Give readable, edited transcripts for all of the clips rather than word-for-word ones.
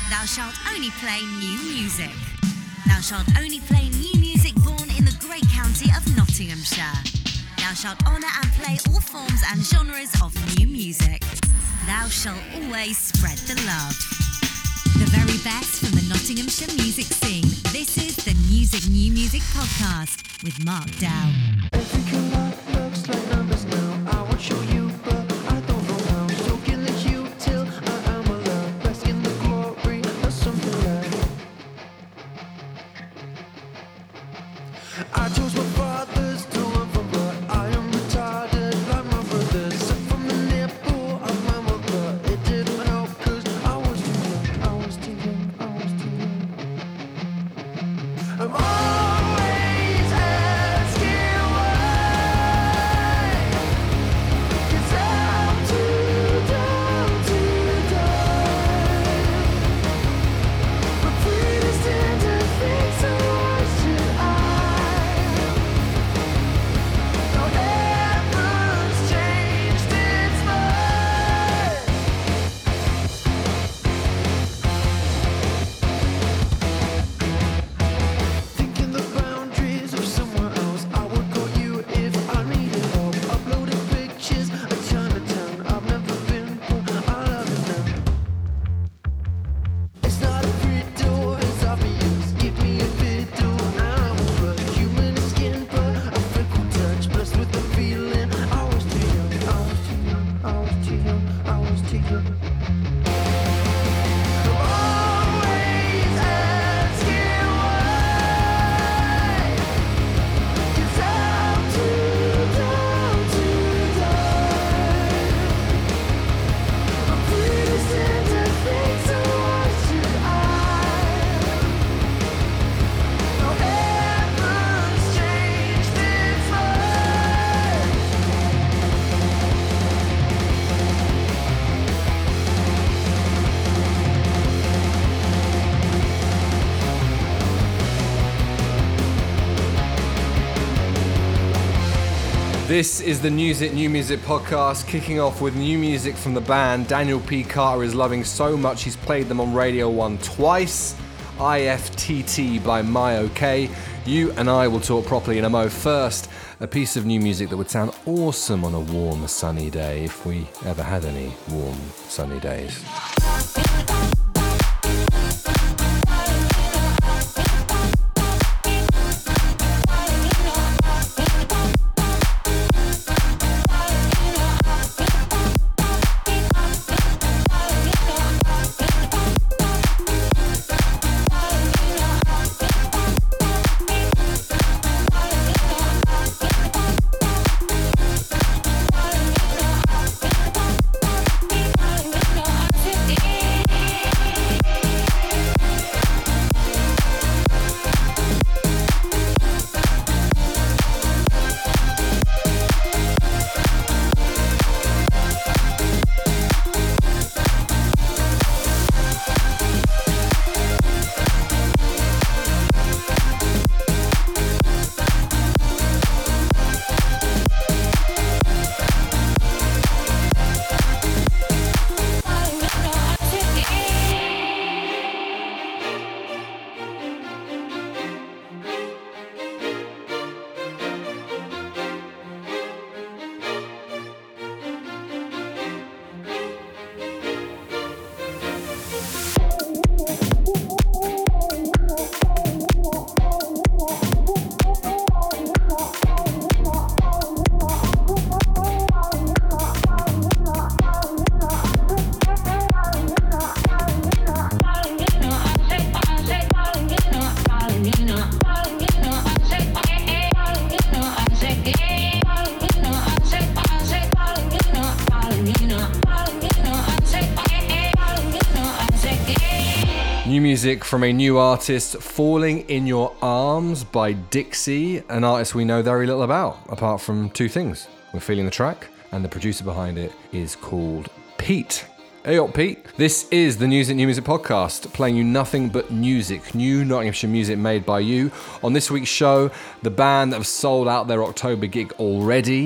Thou shalt only play new music. Thou shalt only play new music born in the great county of Nottinghamshire. Thou shalt honour and play all forms and genres of new music. Thou shalt always spread the love. The very best from the Nottinghamshire music scene. This is the Music New Music Podcast with Mark Dow. Every colour looks like numbers now. I won't show you, but I don't know how. Soaking the hue till I am alive. Bask in the glory of something like I chose my fathers to run from blood. I am retarded like my brothers. Sent from the nipple of my mother. It didn't help cause I was too young. I was too young. I was too young. I'm always asking why. 'Cause I'm too dumb to die. But predestined to think so why should I? No heaven's changed its mind. Thinking the boundaries of somewhere else. I would call you if I needed help. Uploading pictures of Chinatown. I've never been, but I love it now. It's not a riddle, it's obvious. Give me a fiddle and I will rush. Human skin, but a fickle touch. Blessed with the feeling. I was too young. I was too young. I was too young. I was too young. I'm always asking why. 'Cause I'm too dumb to die. I'm predestined to think so why should I? No heaven's changed its mind. This is the Music New Music podcast, kicking off with new music from the band Daniel P. Carter is loving so much he's played them on Radio 1 twice. IFTT by My OK. You and I will talk properly in a mo. First, a piece of new music that would sound awesome on a warm, sunny day, if we ever had any warm, sunny days. New music from a new artist, Falling in Your Arms by Dixie, an artist we know very little about, apart from two things. We're feeling the track, and the producer behind it is called Pete. Hey up, Pete. This is the Music New Music podcast, playing you nothing but music, new Nottinghamshire music made by you. On this week's show, the band that have sold out their October gig already.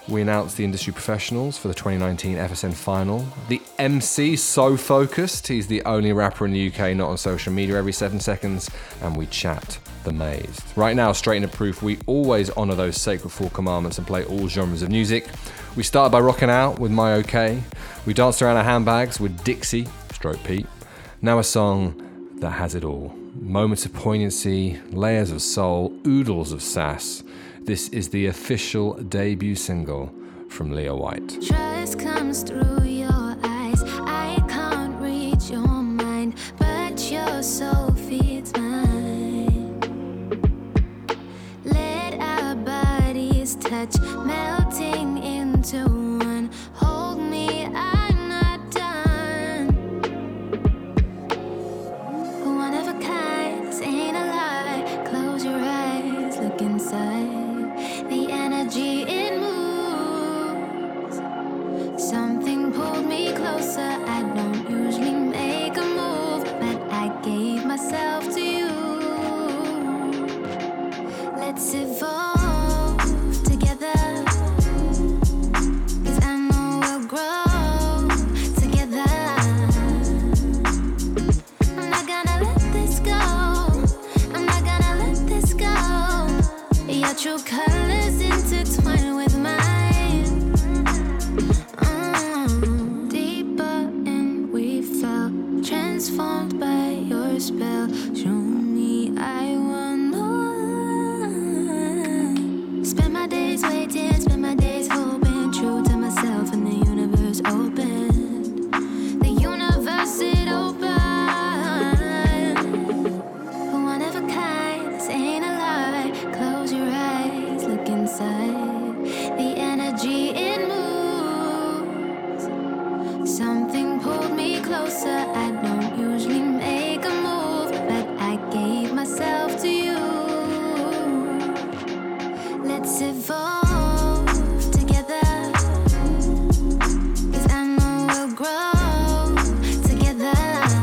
we announced the industry professionals for the 2019 FSN final. The MC, so focused, he's the only rapper in the UK not on social media every 7 seconds, and we chat The Mazed. Right now, straight into proof, we always honour those sacred 4 commandments and play all genres of music. We started by rocking out with My OK. We danced around our handbags with Dixie, stroke Pete. Now a song that has it all. Moments of poignancy, layers of soul, oodles of sass. This is the official debut single from Leah White. Trust comes through your eyes. I can't read your mind, but your soul feeds mine. Let our bodies touch, melting into one. Hold me, I'm not done. One of a kind, this ain't a lie. Close your eyes, look inside. The energy, it moves. Something pulled me closer. I don't usually make a move, but I gave myself to you. Let's evolve together, 'cause I know we'll grow together. I'm not gonna let this go. I'm not gonna let this go. Your true colors intertwine with mine. Deeper in we fell, transformed by your spell. Show me I want more. Spend my days waiting, spend my days hoping, true to myself, and the universe opened. The universe it opened. One of a kind, this ain't a lie. Close your eyes, look inside. The energy, it moves. Something pulled me closer. I don't usually make a move, but I gave myself to you. Let's evolve together, 'cause I know we'll grow together.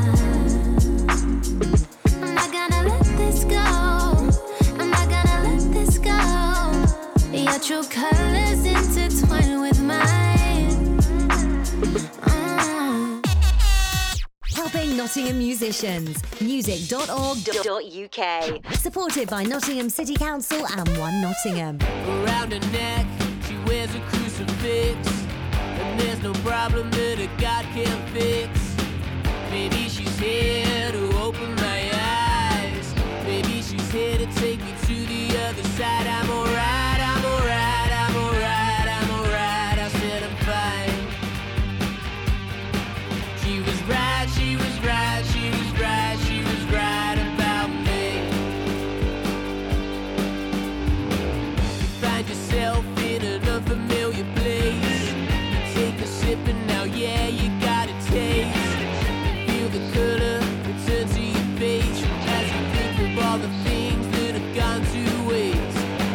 I'm not gonna let this go. I'm not gonna let this go. Your true colors intertwine with mine. Helping Nottingham musicians. Music.org.uk. Supported by Nottingham City Council and One Nottingham. Around her neck, she wears a crucifix, and there's no problem that a God can't fix. Maybe she's here to open my eyes. Maybe she's here to take me to the other side. I'm alright, I'm alright, I'm alright, I'm alright. I said I'm fine. She was right, she was right, she was right, she was right about me. You find yourself in an unfamiliar place. You take a sip and now yeah, you got a taste. Feel the color return to your face as you think of all the things that have gone to waste.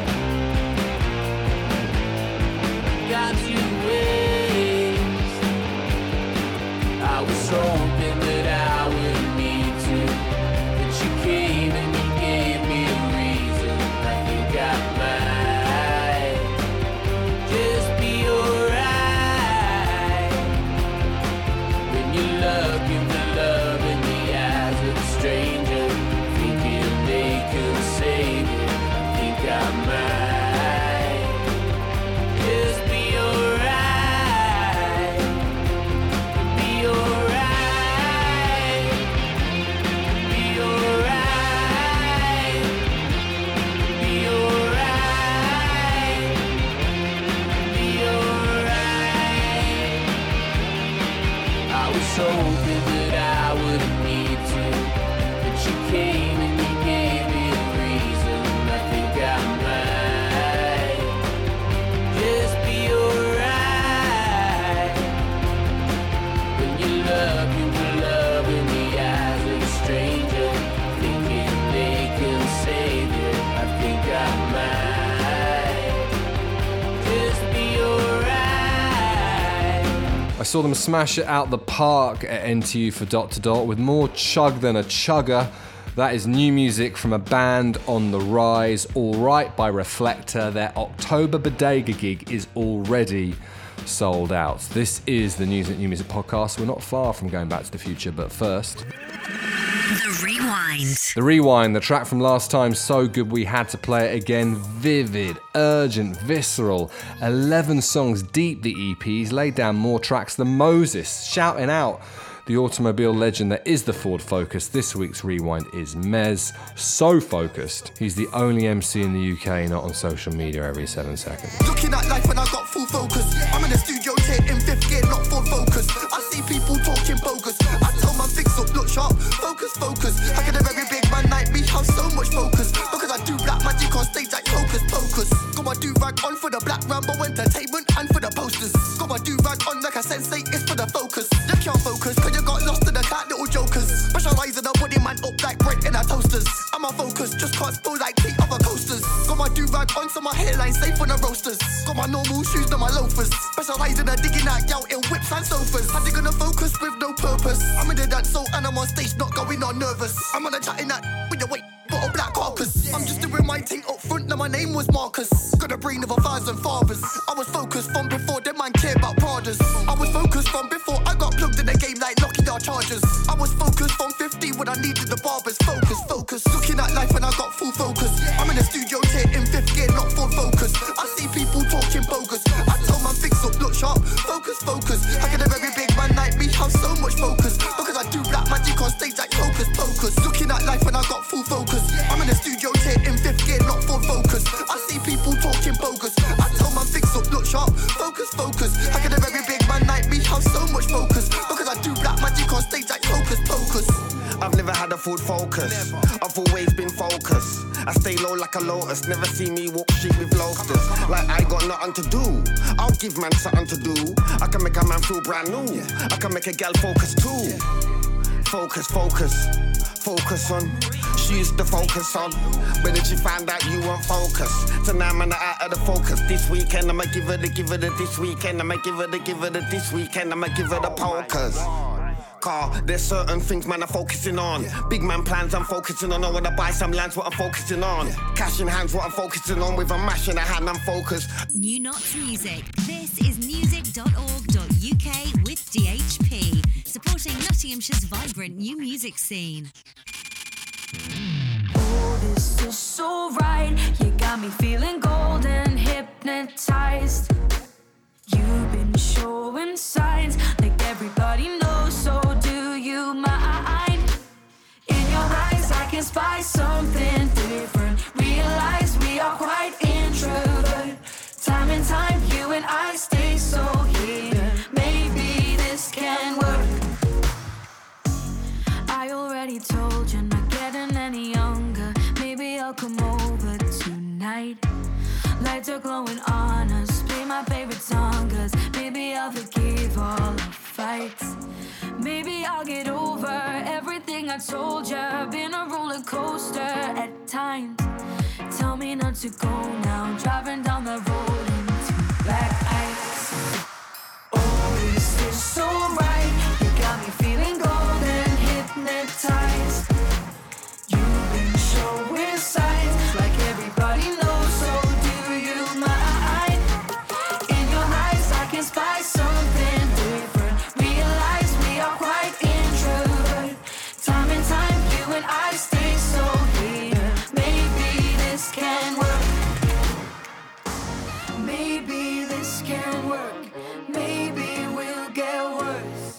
Gone to waste. I was hoping that I wouldn't need to, but you came and you gave me a reason. I think I might just be alright. When you look in the love in the eyes of a stranger, thinking they can save you, I think I might just be alright. Be alright. Be alright. Be alright. Be alright. I was hoping that I wouldn't need to, but you came and you gave me a reason. I think I might just be alright. When you look in the love in the eyes of a stranger, thinking they can save you, I think I might just be alright. I saw them smash it out the park at NTU for Dot to Dot with more chug than a chugger. That is new music from a band on the rise, All Right by Reflector. Their October Bodega gig is already sold out. This is the New Music podcast. We're not far from going back to the future, but first... The Rewind. The Rewind, the track from last time, so good we had to play it again. Vivid, urgent, visceral. 11 songs deep, the EPs laid down more tracks than Moses, shouting out the automobile legend that is the Ford Focus. This week's Rewind is Mez. So focused, he's the only MC in the UK not on social media every 7 seconds. Looking at life when I got full focus. I'm in the studio tit in 5th gear, not Ford Focus. I see people talking bogus. I tell man fix up, look sharp, focus, focus. How can a very big man like me have so much focus? Because I do black magic on stage like Hocus Pocus. Got my do-rag on for the Black Rambo entertainment and for the posters. Got my do-rag on like a sensei, it's for the focus. You can't focus, cause you got lost in the cat little jokers. Specialise in a body man up like bread in our toasters. I'm a focus, just can't spill like tea other coasters. Got my do-rag on so my hairline safe on the roasters. Got my normal shoes, not my loafers. Specialise in a digging out out in whips and sofas. How they gonna focus with no purpose? I'm in the dance so and I'm on stage not going on nervous. I'm on a chatting that with the weight. Got a black carcass. I'm just doing my thing up front, now my name was Marcus. Got a brain of 1,000 fathers. I was focused from before them man cared about Pradas. I was focused from before I got plugged in the game like Lockheed Chargers. I was focused from 15 when I needed the barbers. Focus, focus. Looking at life when I got full focus. I'm in the studio tit in 5th gear, not Ford Focus. I see people talking bogus. I tell man fix up, look sharp, focus, focus. How can a very big man like me have so much focus? Because I do black magic on stage like Hocus Pocus. Looking at life when I got full focus. I'm in the studio tit in 5th gear, not Ford Focus. I see people talking bogus. I tell man fix up, look sharp, focus, focus. How can a very big man like me have so much focus? Because I do black magic on stage like Hocus Pocus. I've never had a Ford Focus. I've always been focused. I stay low like a lotus. Never see me walk street with loafers. Like I got nothing to do. I'll give man something to do. I can make a man feel brand new. I can make a gal focus too. Focus, focus. Focus on. She used to focus on. But then she found out you weren't focused. So now I'm out of the focus. This weekend I'ma give her the this weekend. I'ma give her the this weekend. I'ma give her the pokers. Car, there's certain things man I'm focusing on. Big man plans I'm focusing on. I wanna buy some lands, what I'm focusing on. Cash in hands, what I'm focusing on. With a mash in a hand, I'm focused. New Knots Music. This is music.org.uk with DHP, supporting Nottinghamshire's vibrant new music scene. Oh, this is so right. You got me feeling golden, hypnotized. You've been showing signs like everybody knows, so do you mind? In your eyes I can spy something different. Realize we are quite introvert. Time and time you and I stay so hidden. Maybe this can work. I already told you, not getting any younger. Maybe I'll come over tonight. Lights are glowing on us. Play my favorite song, cause maybe I'll forgive all our fights. Maybe I'll get over everything I told ya. Been a roller coaster at times. Tell me not to go now. Driving down the road into black ice. Oh, is this so right? You got me feeling golden, hypnotized. You've been showing signs like everybody knows, so do you mind? In your eyes I can spy something different. Realize we are quite introvert. Time and time you and I stay so here. Maybe this can work. Maybe this can work. Maybe we'll get worse.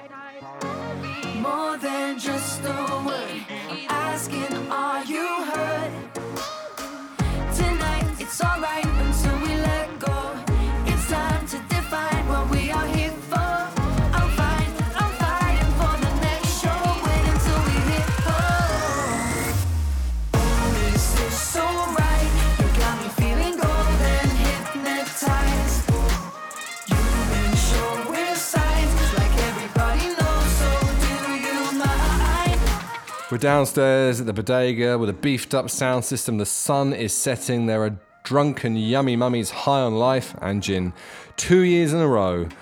More than just a word. I'm asking, are you hurt? Tonight it's alright until we let go. It's time to define what we are here for. I'm fighting for the next show. Wait until we hit home. Oh, is this so right? You got me feeling golden, hypnotized. You've been showing signs like everybody knows, so do you mind? We're downstairs at the Bodega with a beefed up sound system. The sun is setting. There are drunken yummy mummies high on life and gin. 2 years in a row,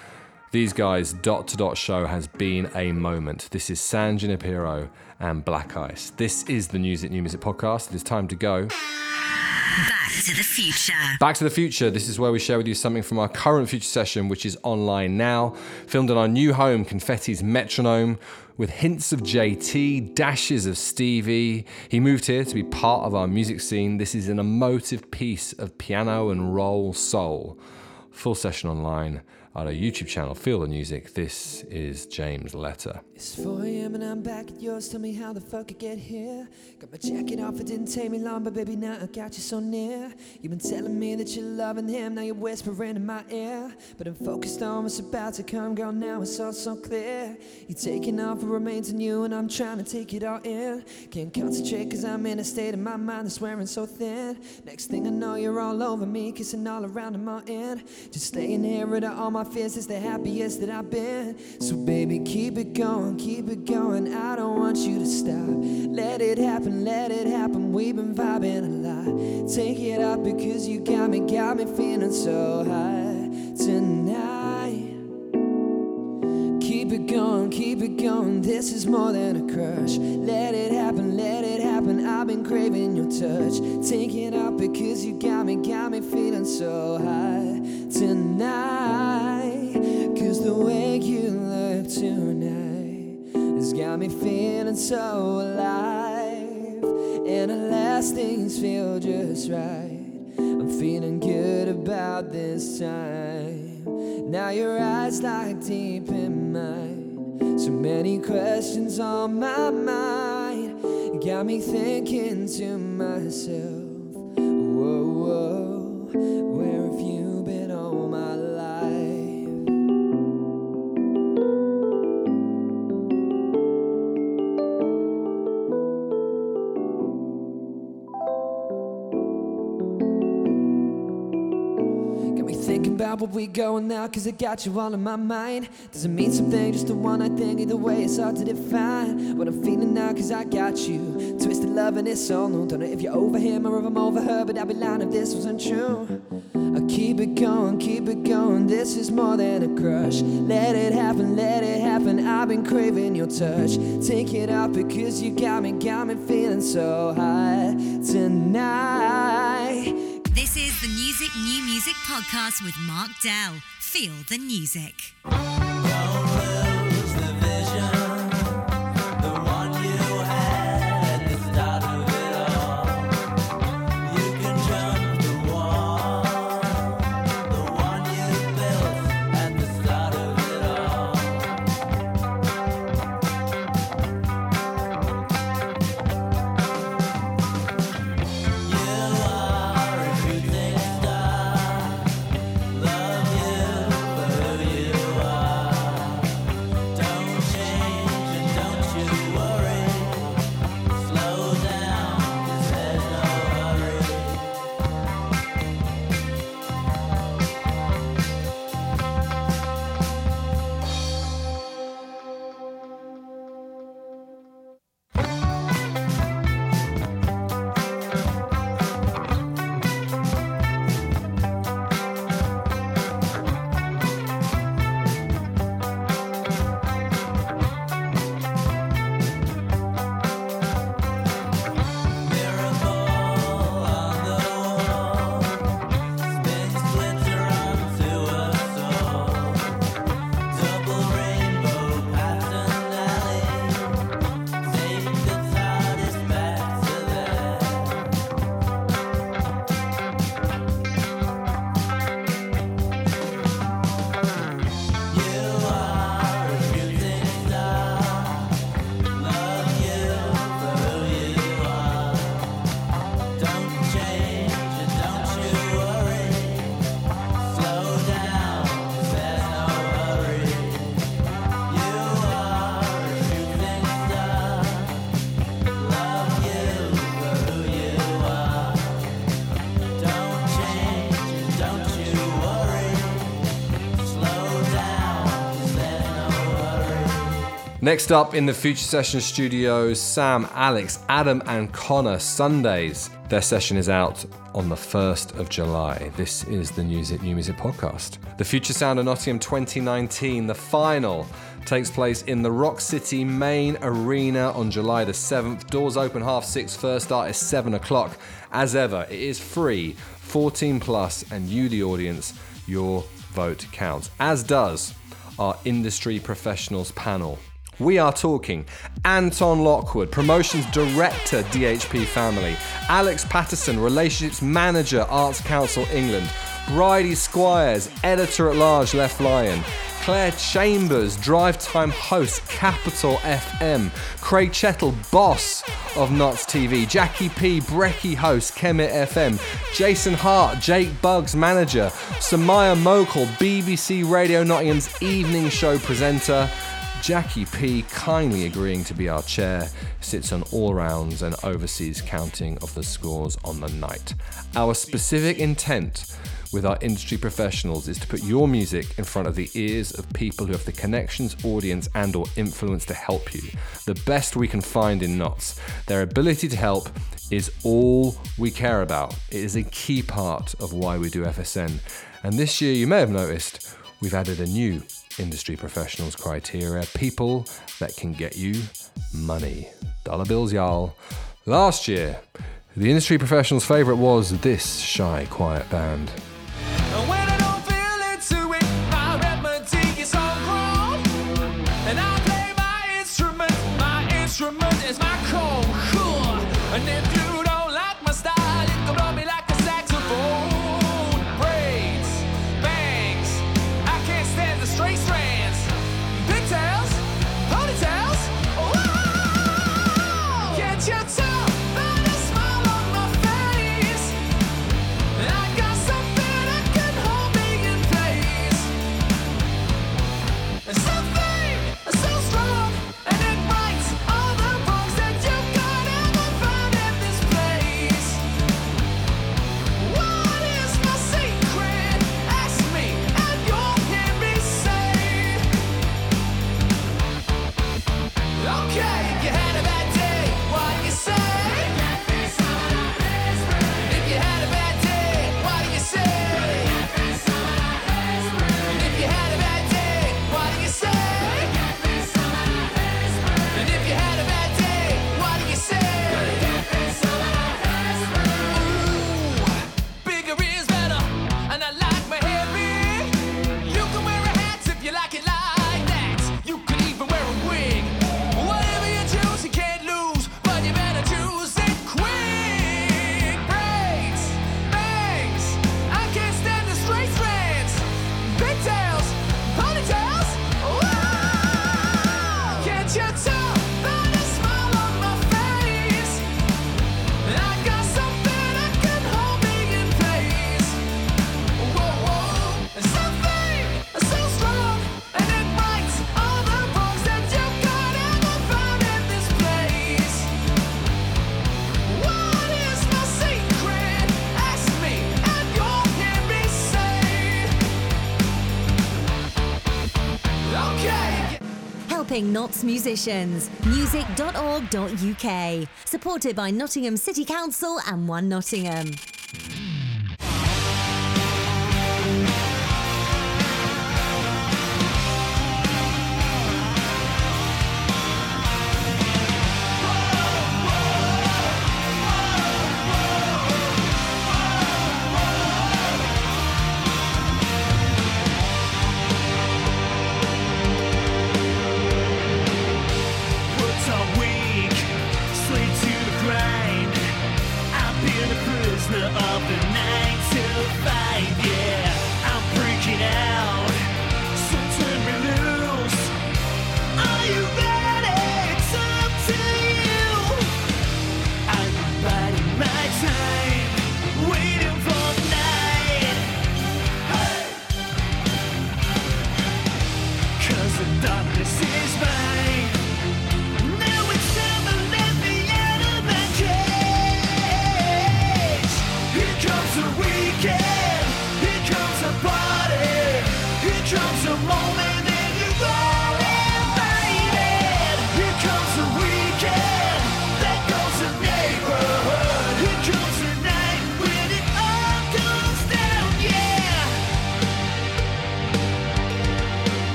These guys, Dot to Dot Show has been a moment. This is San Junipero and Black Ice. This is the New Music Podcast. It is time to go Back to the Future. Back to the Future. This is where we share with you something from our current Future session, which is online now. Filmed in our new home, Confetti's Metronome, with hints of JT, dashes of Stevie. He moved here to be part of our music scene. This is an emotive piece of piano and roll soul. Full session online on our YouTube channel, Feel the Music. This is James Letter. It's 4 a.m. and I'm back at yours. Tell me how the fuck I get here. Got my jacket off, it didn't take me long, but baby, now I got you so near. You've been telling me that you're loving him, now you're whispering in my ear. But I'm focused on what's about to come, girl, now it's all so clear. You're taking off what remains in you, and I'm trying to take it all in. Can't concentrate cause I'm in a state of my mind that's wearing so thin. Next thing I know, you're all over me, kissing all around and all in. Just staying here, rid of all my fears, it's the happiest that I've been. So baby, keep it going, I don't want you to stop. Let it happen, we've been vibing a lot. Take it up because you got me feeling so high tonight. Keep it going, this is more than a crush. Let it happen, I've been craving your touch. Take it up because you got me feeling so high tonight. Cause the way you look tonight has got me feeling so alive. And the last things feel just right. I'm feeling good about this time. Now your eyes like deep in mine. So many questions on my mind. Got me thinking to myself, whoa, whoa, where have you been all my life? Thinking about where we going now, cause I got you all in my mind. Does it mean something, just a one-night thing? Either way, it's hard to define what I'm feeling now, cause I got you. Twisted love and it's all new. Don't know if you're over him or if I'm over her, but I'd be lying if this wasn't true. I keep it going, this is more than a crush. Let it happen, I've been craving your touch. Take it out because you got me feeling so high tonight. This is the New Music Podcast with Mark Dell. Feel the music. Love you for who you are. Next up in the Future Session studios, Sam, Alex, Adam and Connor, Sundays. Their session is out on the 1st of July. This is the New Music podcast. The Future Sound of Nottingham 2019, the final, takes place in the Rock City main arena on July the 7th. Doors open 6:30, first start is 7 o'clock. As ever, it is free, 14 plus, and you, the audience, your vote counts. As does our industry professionals panel. We are talking Anton Lockwood, Promotions Director, DHP Family, Alex Patterson, Relationships Manager, Arts Council England, Bridie Squires, Editor-at-Large, Left Lion, Claire Chambers, Drive Time Host, Capital FM, Craig Chettle, Boss of Knots TV, Jackie P, Brecky Host, Kemet FM, Jason Hart, Jake Buggs, Manager, Samaya Mokal, BBC Radio Nottingham's Evening Show Presenter, Jackie P, kindly agreeing to be our chair, sits on all rounds and oversees counting of the scores on the night. Our specific intent with our industry professionals is to put your music in front of the ears of people who have the connections, audience and or influence to help you. The best we can find in Knots. Their ability to help is all we care about. It is a key part of why we do FSN. And this year, you may have noticed, we've added a new industry professionals criteria, people that can get you money. Dollar bills, y'all. Last year, the industry professionals' favourite was this shy, quiet band. When I don't feel into it, my remedy is homegrown. And I play my instrument is my core. And if you don't like my style, you can blow me like a saxophone. Braids, bangs, I can't stand the straight strands. Pigtails, ponytails, oh, can't you tell by the smile on my face? I got something that can hold me in place. And something so strong and ignites all the wrongs that you could ever find in this place. What is my secret? Ask me and you'll hear me say, okay, you had a bad day, what do you say? If you had a bad day, what do you say? If you had a bad day, what do you say? And if you had a bad day, what do you say? Ooh, bigger is better, and I like my hair big. You can wear a hat if you like it like that. You can even wear a wig. Whatever you choose, you can't lose, but you better choose it quick. Braids, bangs, I can't stand the straight strands. Pigtails, ponytails, oh, can't you tell by the smile on my face? I got something that can hold me in place. Whoa, whoa, and something so strong and it rights all the wrongs that you could ever find in this place. What is my secret? Ask me and you'll hear me say, okay. Helping Knots musicians. Music.org.uk. Supported by Nottingham City Council and One Nottingham. Worked all week, slave to the grind. I've been a prisoner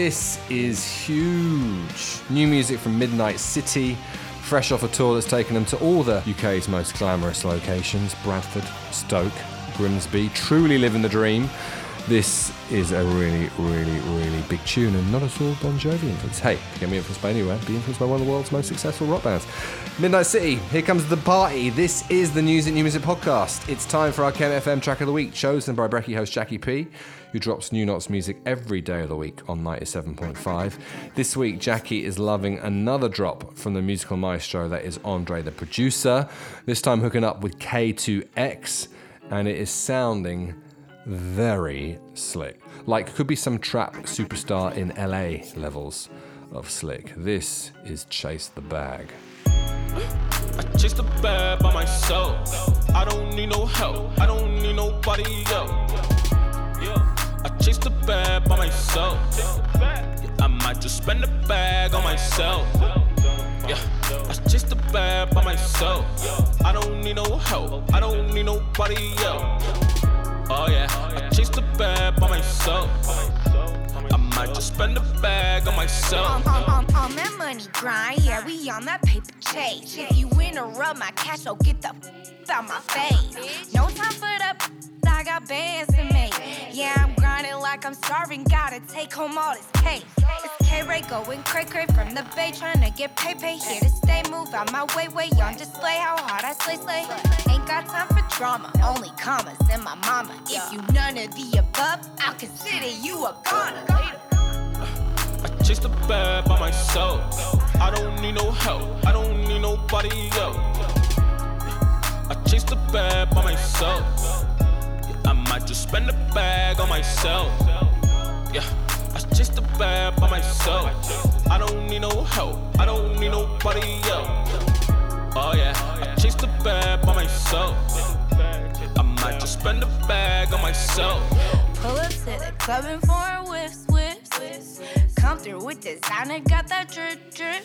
This is huge. New music from Midnight City, fresh off a tour that's taken them to all the UK's most glamorous locations: Bradford, Stoke, Grimsby. Truly living the dream. This is a really, really, really big tune, and not at all Bon Jovi influence. Hey, if you can be influenced by anywhere, be influenced by one of the world's most successful rock bands. Midnight City, here comes the party. This is the New Music podcast. It's time for our KMFM track of the week, chosen by Brekkie host Jackie P, who drops New Knots music every day of the week on 97.5. This week, Jackie is loving another drop from the musical maestro that is Andre the Producer, this time hooking up with K2X, and it is sounding very slick. Like could be some trap superstar in LA levels of slick. This is Chase the Bag. I chase the bag by myself. I don't need no help. I don't need nobody else. I chase the bag by myself. I might just spend the bag on myself. I chase the bag by myself. I don't need no help. I don't need nobody else. Oh yeah, I chase the bag by myself. I might just spend the bag on myself. On that money grind, yeah, we on that paper chase. If you interrupt my cash, so get the out my face. No time for that, I got bands to make. Yeah, I'm grinding like I'm starving, gotta take home all this cake. It's K-Ray going cray-cray from the bay, trying to get pay. Here to stay, move out my way, on display how hard I slay. Ain't got time for drama, only commas and my mama. If you none of the above, I'll consider you a goner. I chase the bag by myself. I don't need no help. I don't need nobody else. I chase the bag by myself. I might just spend the bag on myself. Yeah, I chase the bag by myself. I don't need no help. I don't need nobody else. Oh yeah, I chase the bag by myself. I might just spend the bag on myself. Pull up to the club and for a whiff. Come through with designer, got that drip.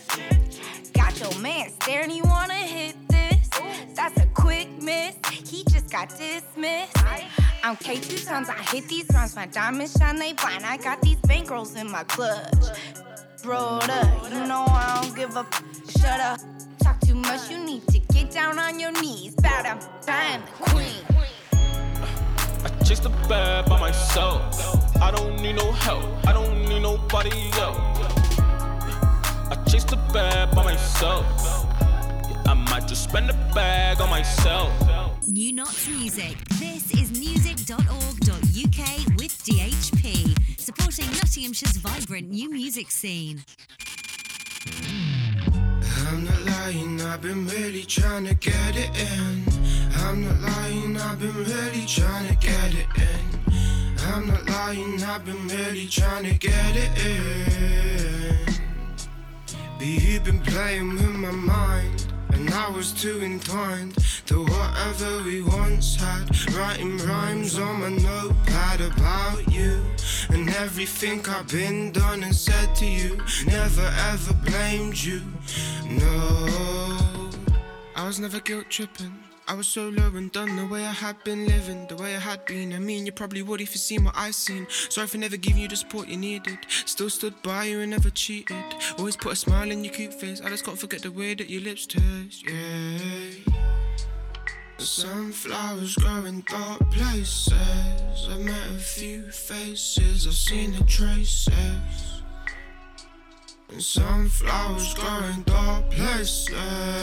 Got your man staring, he wanna hit this. That's a quick miss, he just got dismissed. I'm K2 times, I hit these rounds, my diamonds shine, they blind. I got these bankrolls in my clutch. Rolled up, you know I don't give a shut up. Talk too much, you need to get down on your knees. Bow down, I am the queen. I chase the bag by myself. I don't need no help. I don't need nobody else. I chase the bag by myself. I might just spend the bag on myself. New Knots Music. This is music.org.uk with DHP, supporting Nottinghamshire's vibrant new music scene. I'm not lying, I've been really trying to get it in. I'm not lying, I've been really trying to get it in. I'm not lying, I've been really trying to get it in. But you've been playing with my mind, and I was too entwined to whatever we once had. Writing rhymes on my notepad about you and everything I've been done and said to you. Never ever blamed you, no. I was never guilt tripping. I was so low and done the way I had been living, the way I had been. I mean, you probably would if you seen what I seen. Sorry for never giving you the support you needed. Still stood by you and never cheated. Always put a smile in your cute face. I just can't forget the way that your lips taste, yeah. Sunflowers grow in dark places. I've met a few faces, I've seen the traces. And sunflowers grow in dark places.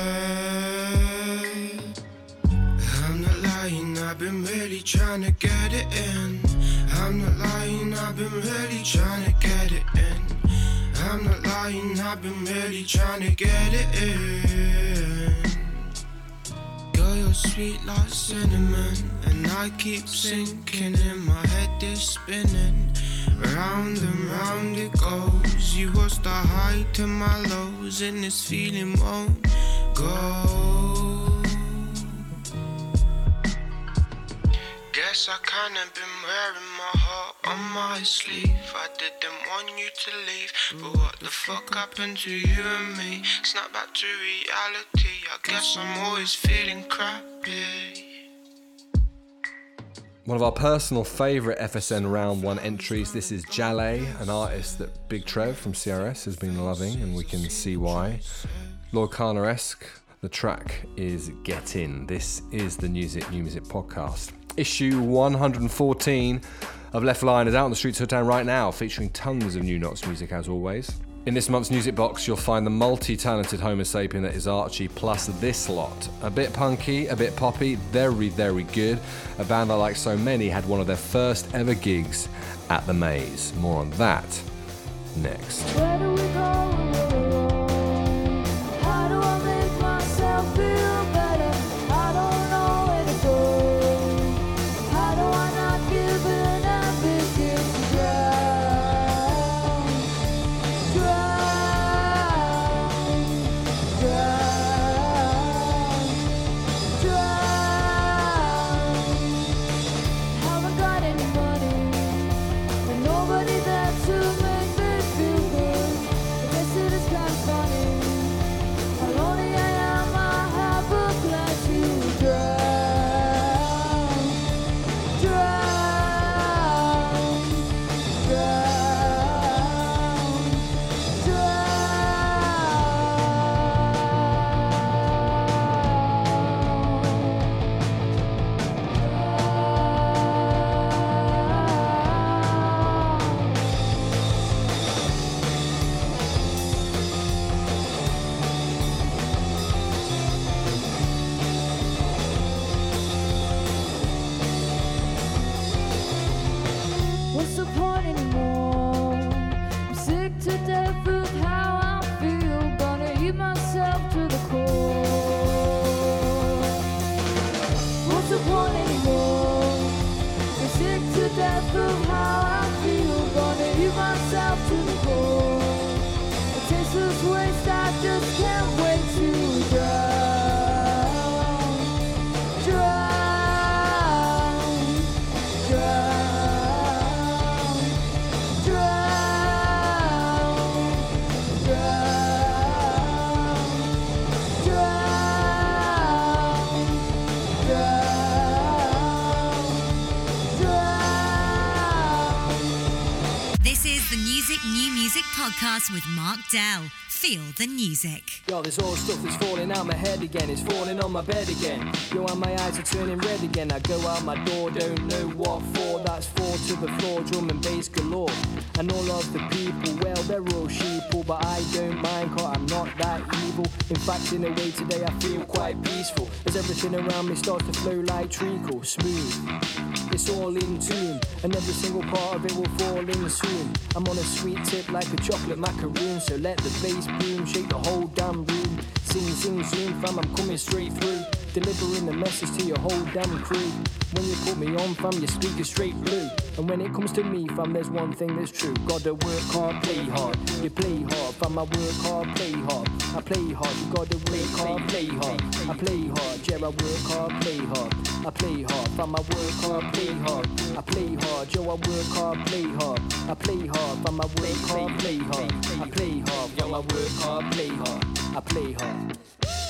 I'm not lying, I've been really trying to get it in. I'm not lying, I've been really trying to get it in. I'm not lying, I've been really trying to get it in. Girl, you're sweet like cinnamon, and I keep sinking in my head, is spinning. Round and round it goes. You was the high to my lows, and this feeling won't go. Guess I kinda been wearing my heart on my sleeve. I didn't want you to leave, but what the fuck happened to you and me? Snap back to reality, I guess I'm always feeling crappy. One of our personal favourite FSN Round 1 entries. This is Jaleh, an artist that Big Trev from CRS has been loving, and we can see why. Lord Kana-esque, the track is Get In. This is the New Music podcast. Issue 114 of Left Line is out on the streets of town right now, featuring tons of new Knots music as always. In this month's music box, you'll find the multi-talented Homo sapien that is Archie, plus this lot. A bit punky, a bit poppy, very, very good. A band that, like so many, had one of their first ever gigs at the Maze. More on that next. Where do we go? How do I make myself feel better? I don't know where to go. How do I not give in and begin to drown? Haven't got any money, and nobody there to make me feel good. I guess it is kind of funny how lonely I am. I have a plan to drown, drown, drown, drown. What's the point anymore? I'm sick to death of how I feel. Gonna eat myself to the core. What's the point anymore? I'm sick to death of how I feel. Gonna eat myself to the core. A tasteless waste, I just can't wait to drown, drown, drown. This is the New Music podcast with Mark Dell. Feel the music. Yo, this old stuff is falling out my head again. It's falling on my bed again. Yo, and my eyes are turning red again. I go out my door, don't know what for. That's four to the floor, drum and bass galore. And all of the people, well, they're all sheeple, but I don't mind, cause I'm not that evil. In fact, in a way today I feel quite peaceful, as everything around me starts to flow like treacle, smooth. It's all in tune, and every single part of it will fall in soon. I'm on a sweet tip like a chocolate macaroon, so let the bass boom shake the whole damn room. Sing, sing, zoom, fam, I'm coming straight through, delivering the message to your whole damn crew. When you put me on, fam, your speaker's straight blue. And when it comes to me, fam, there's one thing that's true. Gotta work hard, play hard. You play hard, fam, I work hard, play hard. I play hard, you gotta work hard, play hard. I play hard, yeah, I work hard, play hard. I play hard, fam, I work hard, play hard. I play hard, yo, I work hard, play hard. I play hard, fam, I work hard, play hard. I play hard, fam, I work hard, play hard. I play hard.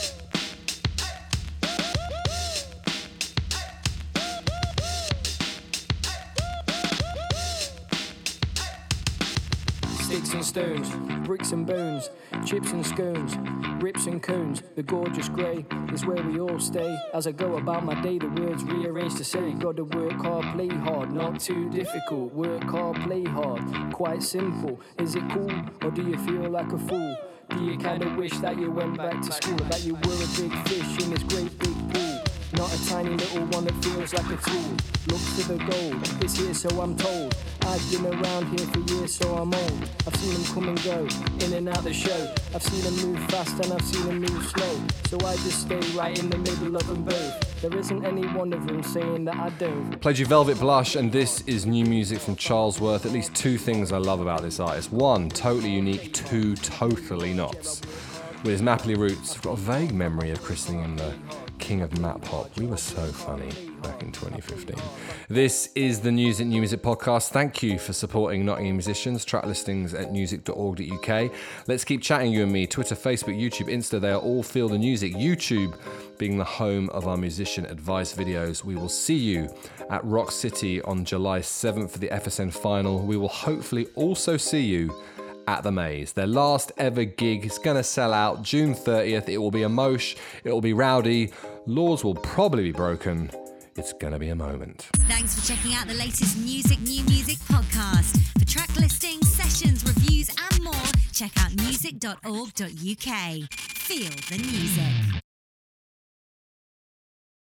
Sticks and stones, bricks and bones, chips and scones, rips and cones. The gorgeous grey is where we all stay. As I go about my day, the words rearrange to say, gotta work hard, play hard, not too difficult. Work hard, play hard, quite simple. Is it cool, or do you feel like a fool? Do you kinda wish that you went back to school, that you were a big fish in this great big pool? Not a tiny little one that feels like a tool. Look for the gold, it's here so I'm told. I've been around here for years so I'm old. I've seen them come and go, in and out the show. I've seen them move fast and I've seen them move slow. So I just stay right in the middle of them both. There isn't any one of them saying that I don't. Played you Velvet Blush, and this is new music from Charles Worth. At least two things I love about this artist. One, totally unique. Two, totally not. With his Mapley roots, I've got a vague memory of christening him the king of map pop. We were so funny back in 2015. This is the New Music podcast. Thank you for supporting Nottingham musicians. Track listings at music.org.uk. Let's keep chatting, you and me. Twitter, Facebook, YouTube, Insta, they are all Feel the Music. YouTube being the home of our musician advice videos. We will see you at Rock City on July 7th for the FSN final. We will hopefully also see you at the Maze. Their last ever gig is going to sell out June 30th. It will be a mosh. It will be rowdy. Laws will probably be broken. It's going to be a moment. Thanks for checking out the latest New Music podcast. For track listings, sessions, reviews and more, check out music.org.uk. Feel the music.